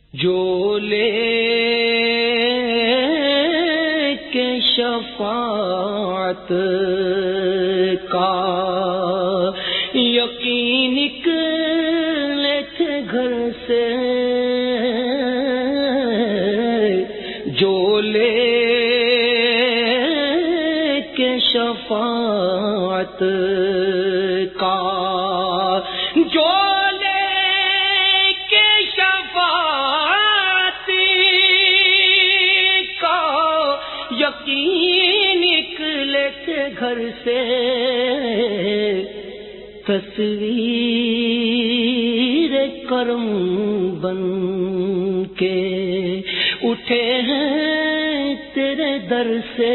جو لے کے شفاعت کا یقین نکلے تھے گھر سے، جو لے کے شفاعت کا، جو یقین نکلے تھے گھر سے، تصویر کرم بن کے اٹھے ہیں تیرے در سے،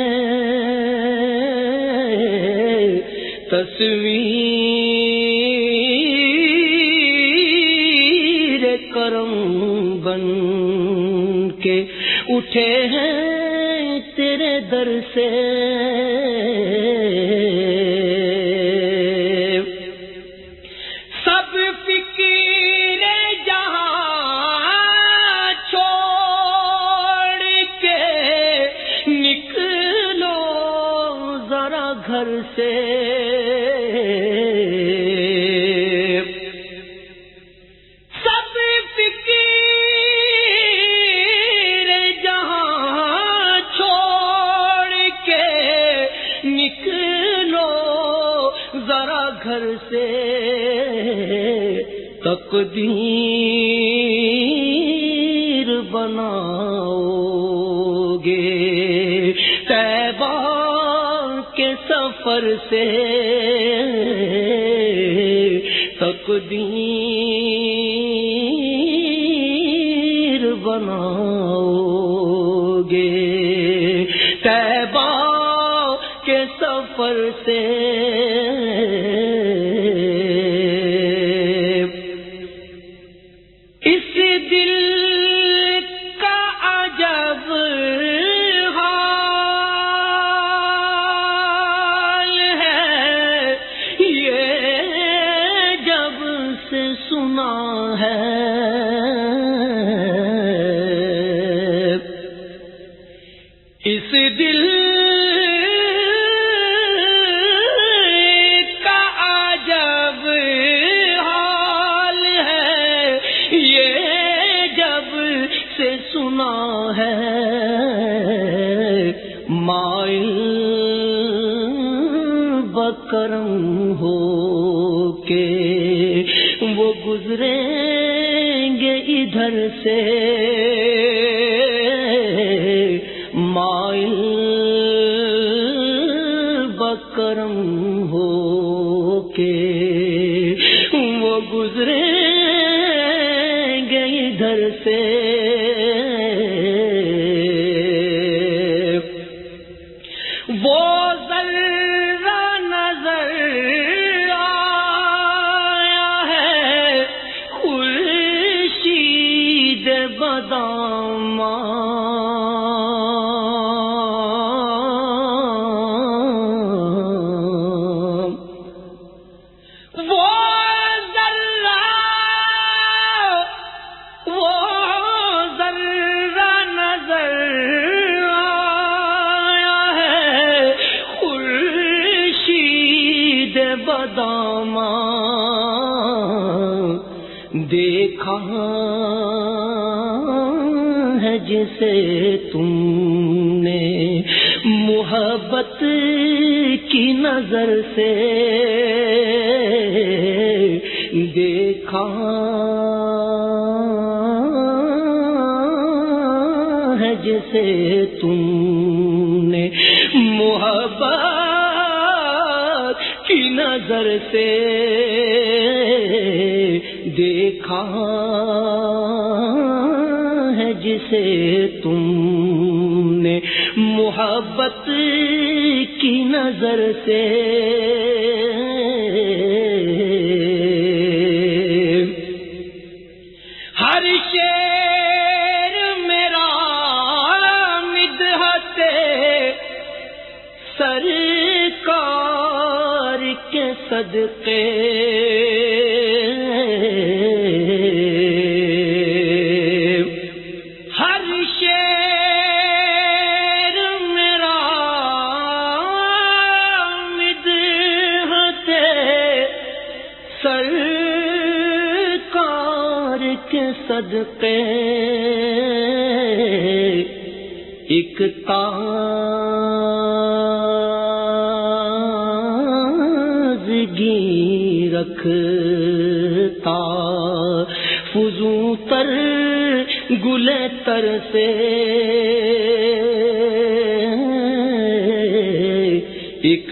تصویر کرم بن کے اٹھے ہیں تیرے در سے، سب فکر جہاں چھوڑ کے نکلو ذرا گھر سے، ذرا گھر سے تقدیر بناؤ گے طیبہ کے سفر سے، تقدیر بناؤ گے طیبہ کے سفر سے، اس دل کا عجب حال ہے، یہ جب سے سنا ہے، اس دل سنا ہے، مائل بکرم ہو کے وہ گزریں گے ادھر سے، مائل بکرم ہو کے وہ گزریں گے ادھر سے، وہ ذرہ نظر آیا ہے خورشید بداماں، بداماں دیکھا ہے جسے تم نے محبت کی نظر سے، دیکھا ہے جسے تم نے محبت کی نظر سے، دیکھا ہے جسے تم نے محبت کی نظر سے، ہر شعر میرا مدحت سرکار کے صدقے، کے صدقے ایک تازگی رکھتا فزوں تر گلے تر سے ایک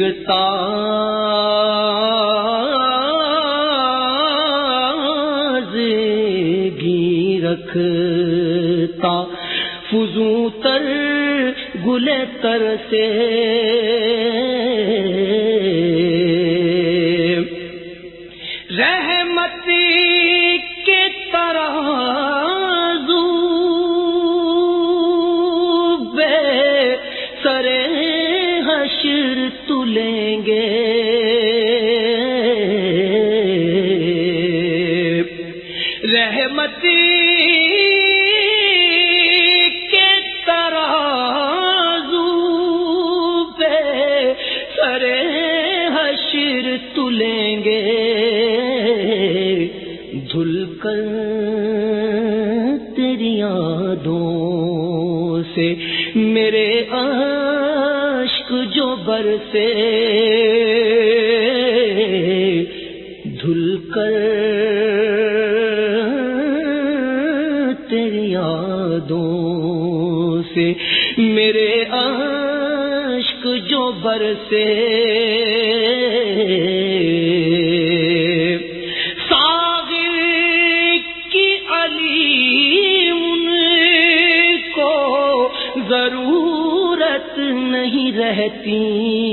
تازگی رکھتا فزوں تر گلے تر سے رحمتی کے ترازو بے سرے حشر تلیں گے رحمتی کے ترازو پہ سرے حشر تلیں گے دھل کر تیری یادوں سے میرے عشق جو برسے دھل کر تیری یادوں سے میرے عشق جو برسے ساغر کی علیم کو ضرورت نہیں رہتی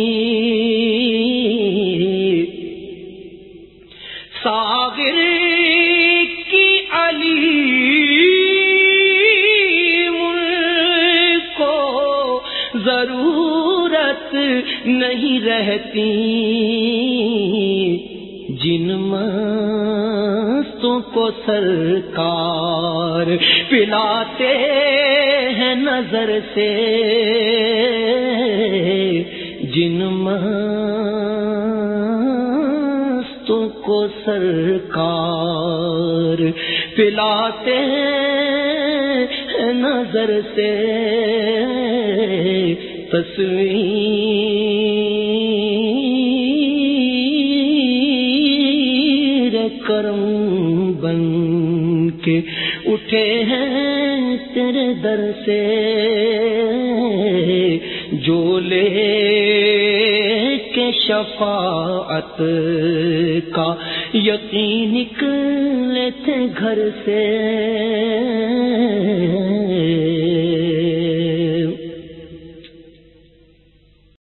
ساغر کی علیم کو ضرورت نہیں رہتی جن مستوں کو سرکار پلاتے ہیں نظر سے جن مستوں کو سرکار پلاتے ہیں نظر سے تصویر کرم بن کے اٹھے ہیں تیرے در سے جو لے کے شفاعت کا یقین نکلے تھے گھر سے